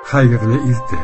Xayrlı irti.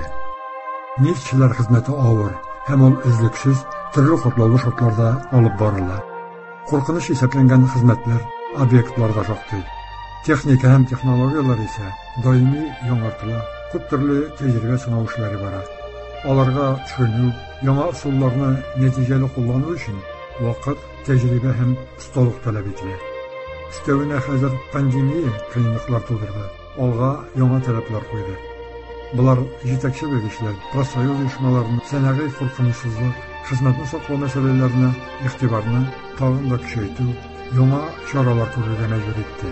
Nefçiler hizmeti ağır, hem ol üzlüksüz, türlü kodlalı şartlarda alıp barırlar. Korkunuş hesaplangan hizmetler obyektlarda çoktu. Texnika hem texnologiyalar ise daimi yaڭartıla, ko'p turli tecrübe sınavışları var. Alarga tushunib, yangi usullarni natijali qo'llanish uchun vaqt, tecrübe hem ustalık talep edilir. Üstevine hazır pandemiya qiyinliklar tug'dirdi. Olga yangi talablar qo'ydi. Bular yetakchi bo'lishlar, prosoyuz uyushmalarining sanaviy qo'rqinchsizlik, xizmatni saqlash masalalarini e'tiborni tag'in da kuchaytirib, yangi choralar ko'rishga majbur etdi.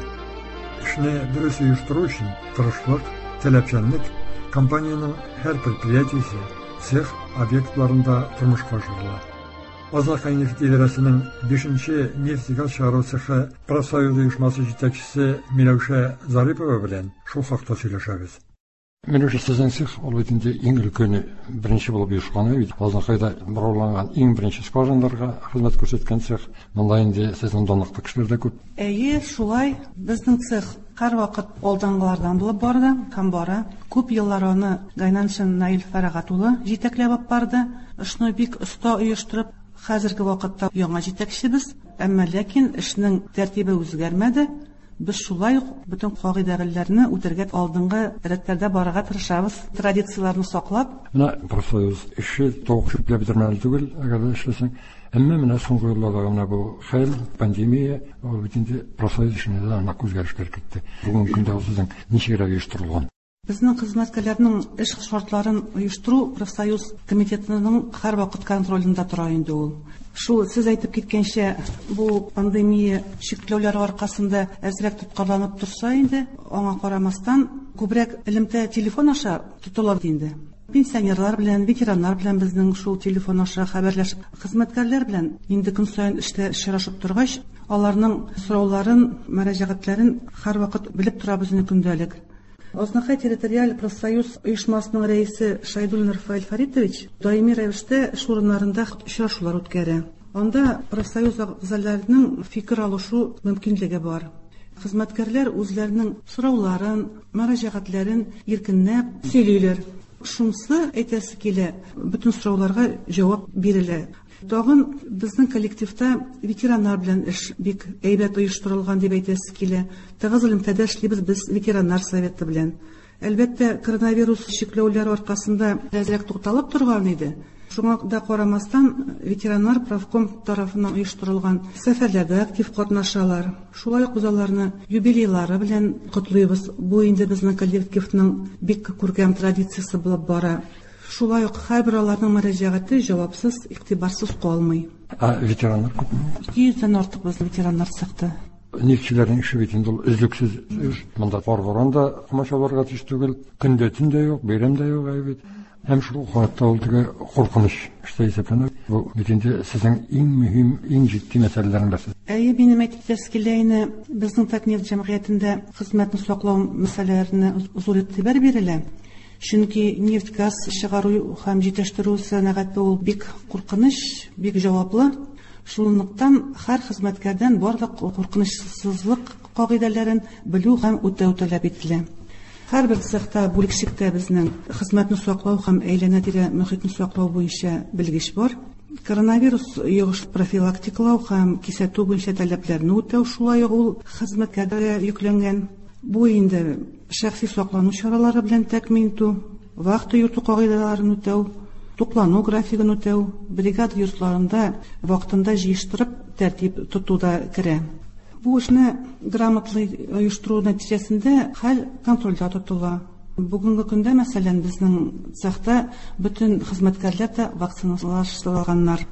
İşni dürüst uyuşturuş için tırışlık, talepçanlık, kompaniyanın her предприятиесі, sex obyektlarında turmuş koşuldu. Azakay Neft İdarəsinin 5-ci neft-gaz шығару цехi Prosoyuz uyuşması yetakçisi Milavsha Zaripova bilen şu haqda söyleşəbiz. Меніңше сіздің цех ол ретінде ең үлкені бірінші болып ұйышқаны еді. Алғанқайда бұраланған ең бірінші скважиналарға қызмет көрсеткен цех. Мұнда енді сіздің донықты кішілер де көп. Шулай біздің цех һәр вакыт алдыңғылардан булып барды, һәм бара. Күп еллар аны Гайнаншин Наил Фәрәгатулы җитәкләп алып барды. Эшне бик оста оештырып, хәзерге вакытта яңа җитәкчебез, әмма ләкин эшнең тәртибе үзгәрмәде. Biz şulay bütün кагыйдәләрне үтәргә алдынгы рәттәрдә барырга тырышабыз, традицияларны саклап. Менә профсоюз эше тоқ шүпләп бетермәле түгел, әгәр эшләсәң. Әмма менә соңгы елларда менә бу хәл, пандемия, ул бит инде профсоюз эшенә дә нык үзгәрешләр китте. Бүгенге көндә сезнең ничегрәк оештырылган? Безнең хезмәткәрләрнең эш шартларын оештыру профсоюз комитетының һәр вакыт контролендә тора инде ул. Шу сез әйтеп киткәнчә, бу пандемия шикләүләре аркасында әзрәк тоткарланып торса инде, аңа карамастан күбрәк элемтә телефон аша тотыла инде. Пенсионерлар белән, ветераннар белән безнең шул телефон аша хәбәрләшеп, хезмәткәрләр белән инде көн саен эштә очрашып торгач, аларның сорауларын, мөрәҗәгатьләрен һәр вакыт белеп торабыз көндәлек. Азнакай территориаль профсоюз оешмасының рәисе Шайдуллин Рафаэль Фаритович даими рәвештә эш урыннарында очрашулар үткәрә. Анда профсоюз әгъзаларының фикер алышу мөмкинлеге бар. Хезмәткәрләр үзләренең сорауларын, мөрәҗәгатьләрен иркенләп сөйлиләр. Шунысы әйтәсе килә, бөтен сорауларга җавап бирелә. Тагын безнең коллективта ветераннар белән эш бик әйбәт оештырылган дип әйтәсе килә. Тагыз элемтәдә эшлибез без ветераннар советы белән. Әлбәттә, коронавирус шикләүләре аркасында әзрәк тукталып торган иде. Шуңа да карамастан ветераннар правком тарафыннан оештырылган сәфәрләрдә актив катнашалар. Шулай ук аларны юбилейлары белән котлыйбыз. Бу инде безнең коллективның бик күркәм традициясе булып бара. Шулай ук һәрбер аларның мөрәҗәгате җавапсыз, игътибарсыз калмый. Ветераннар күпме? 200-дән артык безнең ветераннар цехта. Нефтчеләрнең эше бит инде ул өзлексез. Монда барганда комачаларга төш түгел, көндә төндә юк, бәйрәмдә юк әйбит. Һәм шул хатта ул теге куркыныч эштә исәпләнә. Бу бит инде сезнең иң мөһим, иң җитди мәсьәләләрнең берсе. Минем әйтеп килгәне, безнең Татнефть җәмгыятендә хезмәтне саклау мәсьәләләренә зур игътибар бирелә. Чөнки нефть-газ чыгару һәм җитештерү сәнәгате ул бик куркыныч, бик җаваплы. Шунлыктан һәр хезмәткәрдән барлык куркынычсызлык кагыйдәләрен белү һәм үтәү таләп ителә. Һәрбер цехта, бүлекчектә безнең хезмәтне саклау һәм әйләнә-тирә мөхитне саклау буенча белгеч бар. Коронавирус йогыш профилактикалау һәм кисәтү буенча таләпләрне үтәү шулай ук ул хезмәткәргә йөкләнгән. Бу инде шәхси саклану чаралары белән тәэмин итү, вакыт йөртү кагыйдаларын үтәү, туклану графигын үтәү, бригада йортларында вакытында җыештырып тәртип тотуда керә. Бу эшне грамотлы оештыру нәтиҗәсендә хәл контрольдә тотыла. Бүгенге көндә мәсәлән безнең цехта бөтен хезмәткәрләр дә вакциналаштырылганнар.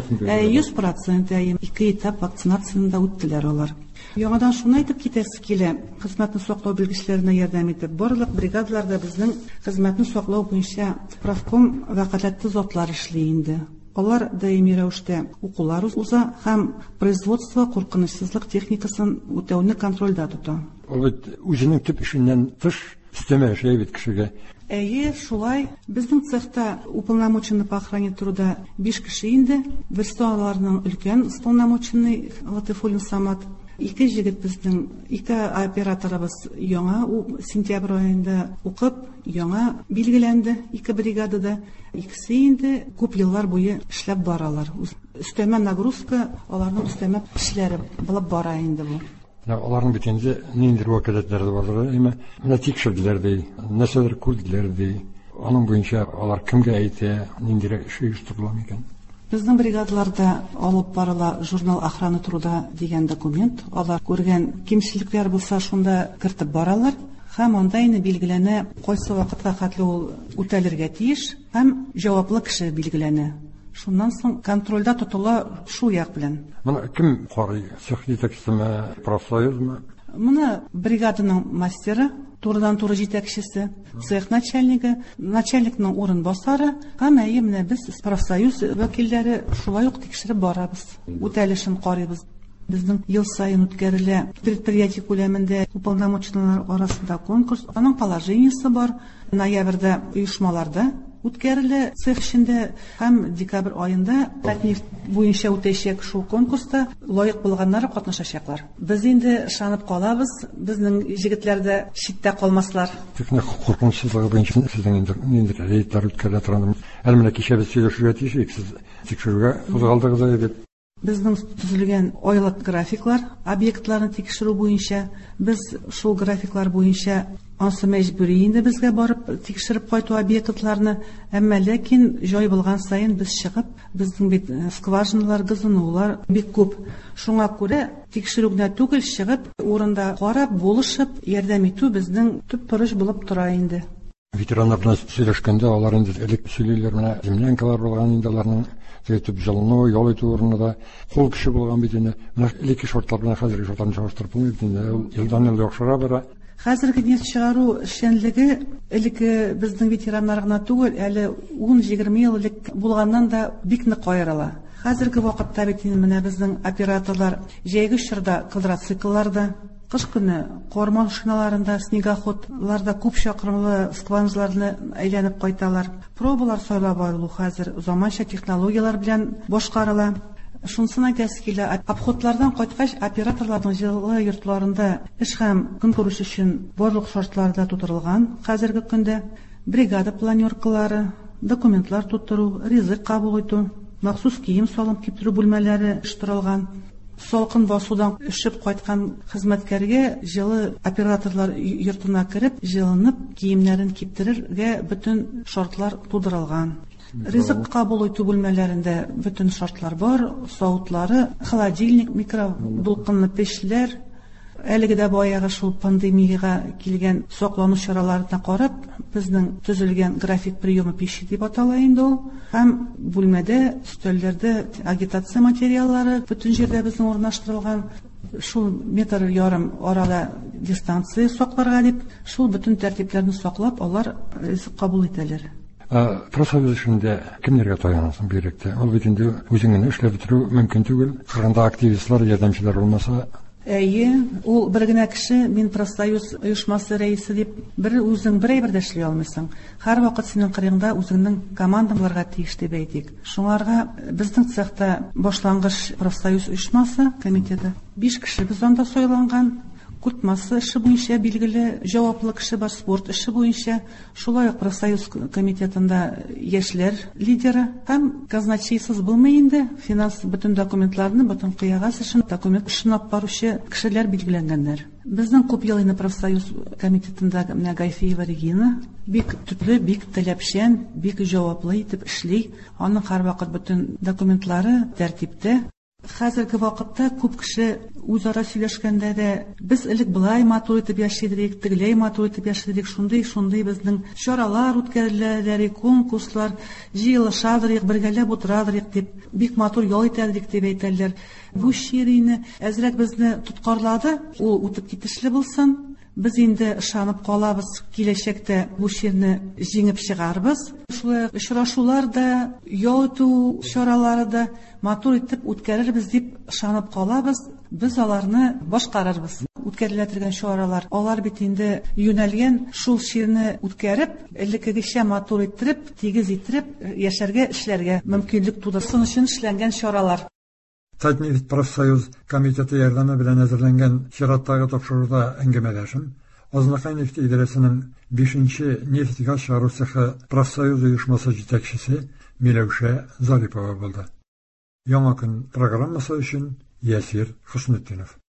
100% 2 этап вакцинациясында үттеләр алар. Яңадан шуны әйтеп китәсе килә, хезмәтне саклау белгечләренә ярдәм итеп, барлык бригадаларда безнең хезмәтне саклау буенча правком вәкаләтле затлар эшли инде. Алар даими рәвештә укулар уза һәм производство куркынычсызлык техникасын үтәүне контрольдә тота. Ул үзенең төп эшеннән тыш өстәмә эшләй бит кешегә. Шулай. Безнең цехта уполномоченный по охране труда 5 кеше инде. Берсе аларның өлкән уполномоченный Латифуллин Самат. Ике җегет безнең, ике операторыбыз яңа сентябрь аенда укып, яңа билгеләнде ике бригадада. Икесе инде күп еллар буе эшләп баралар. Өстәмә нагрузка, аларның өстәмә эшләре булып бара инде бу. Аларның бит инде ниндидер вәкаләтләре барлар, менә тикшерделәр ди, нәрсәдер күрделәр ди. Аның буенча алар кемгә әйтә, ниндирәк эш оештырыла микән? Безнең бригадаларда алып барыла журнал охраны труда дигән документ. Алар күргән кимчелекләр булса, шунда кертеп баралар. Һәм анда инде билгеләнә, кайсы вакытка хәтле ул үтәлергә тиеш, һәм җаваплы кеше билгеләнә. Шуннан соң контрольдә тотыла шул як белән. Моны кем карый? Цех җитәкчеме, профсоюзмы? Моны бригаданың мастеры, турыдан-туры җитәкчесе, цех начальнигы, начальникның урынбасары һәм менә без профсоюз вәкилләре шулай ук тикшереп барабыз. Үтәлешен карыйбыз. Безнең ел сайын үткәрелә предприятие күләмендә уполномоченныйлар арасында конкурс. Аның положениесе бар. Ноябрьдә оешмаларда үткәрелә цех эчендә һәм декабрь аенда Татнефть буенча үтәчәк шул конкурста лаек булганнар катнашачаклар. Без инде ышанып калабыз, безнең җегетләр дә читтә калмаслар. Техник куркынычсызлыгы буенча сезнең инде рейдлар үткәрелә торган. Әле кичә без сөйләшергә тиеш, сез тикшерүгә кузгалдыгыз дип. Безнең төзелгән айлык графиклар, объектларны тикшерү буенча, без шул графиклар буенча ансы мәҗбүри инде безгә барып тикшереп кайту объектларны, әмма ләкин җай булган саен без чыгып, безнең бит скважиналар, газынулар бик күп. Шуңа күрә тикшерү генә түгел, чыгып, урында карап, булышып, ярдәм итү безнең төп бурыч булып тора инде. Ветераннар белән сөйләшкәндә алар инде элек сөйлиләр, менә землянкалар булган инде аларның төп җылыну, ял итү урынында кул кеше булган бит инде. Менә элекке шартлар белән хәзерге шартларны чагыштырып булмый инде. Елдан-ел яхшыра бара. Хәзерге нефть чыгару эшчәнлеге элекке безнең ветераннар гына түгел, әле 10-20 ел элек булганнан да бик нык кайрыла. Хәзерге вакытта бит менә безнең операторлар җәйге чорда квадроциклларда, кыш көне кар машиналарында, снегоходларда күп чакрымлы скважиналарны әйләнеп кайталар. Пробалар сайлап алу хәзер заманча технологиялар белән башкарыла. Шунсын әйтәсе килә, обходлардан кайткач, операторларның җылы йортларында эш һәм көн күрүш өчен барлык шартларда тутырылган. Хәзерге көндә бригада планеркалары, документлар тутыру, ризык кабул итү, махсус кием салып киптерү бүлмәләре оештырылган. Салкын басудан эшеп кайткан хезмәткәргә җылы операторлар йортына кереп, җылынып, киемнәрен киптерергә бөтен шартлар тудырылган. Ризык кабул итү бүлмәләрендә бөтен шартлар бар, савытлары, холодильник, микродулкынлы печләр. Әлеге дә баягы шул пандемияга килгән саклану чараларына карап, безнең төзелгән график приемы пищи дип атала инде ул. Һәм бүлмәдә, өстәлләрдә агитация материаллары бөтен җирдә безнең урнаштырылган. Шул метр ярым арада дистанция сакларга дип, шул бөтен тәртипләрне саклап, алар ризык кабул итәләр. Профсоюз эшендә кемнәргә таянасың биректә? Ул бит инде үзеңне эшләп бетерү мөмкин түгел. Кырында активистлар, ярдәмчеләр булмаса. Әйе, ул бер генә кеше, мин профсоюз оешмасы рәисе дип, бер үзең бер әйбер дә эшли алмыйсың. Һәрвакыт синең кырыеңда үзеңнең командаларга тиеш дип әйтик. Шуңарга безнең цехта башлангыч профсоюз оешмасы комитеты 5 кеше без анда сайланган. Куртмасы эше буенча билгеле җаваплы кеше бар, спорт эше буенча, шулай ук профсоюз комитетында яшьләр лидеры һәм казначейсыз булмый инде, финанс бөтен документларны, бөтен кыягаз эшен, документ эшен алып баручы кешеләр билгеләнгәннәр. Безнең күп ел инде профсоюз комитетында менә Гайфиева Регина бик төпле, бик таләпчән, бик җаваплы итеп эшли. Аның һәрвакыт бөтен документлары тәртиптә. Хәзерге вакытта күп кеше үзара сөйләшкәндә дә без элек былай матур итеп яшидек, тегеләй матур итеп яшидек, шундый безнең чаралар үткәреләләр, конкурслар, җыелышадыр, бергәләп утырадыр дип, бик матур ял итәдек дип әйтәләр. Бу ширине әзрәк безне тоткарлады, ул үтеп китешле булсын. Без инде ышанып калабыз, киләчәктә бу ширне җиңеп чыгарбыз. Шулай очрашулар да, ял итү чаралары да матур итеп үткәрербез дип ышанып калабыз. Без аларны башкарырбыз. Үткәрелә торган чаралар, алар бит инде юнәлгән шул ширне үткәреп, элеккегечә матур иттереп, тигез иттереп яшәргә, эшләргә мөмкинлек тудырсын өчен эшләнгән чаралар. Tatneft профсоюз комитеты ярдәме белән әзерләнгән чираттагы тапшыруда әңгәмәләшем Азнакай нефть идарәсенең 5-нче нефть газ чыгару цехы профсоюз оешмасы җитәкчесе Миләүшә Зарипова булды. Яңа көн программасы өчен Ясир Хөснетдинов.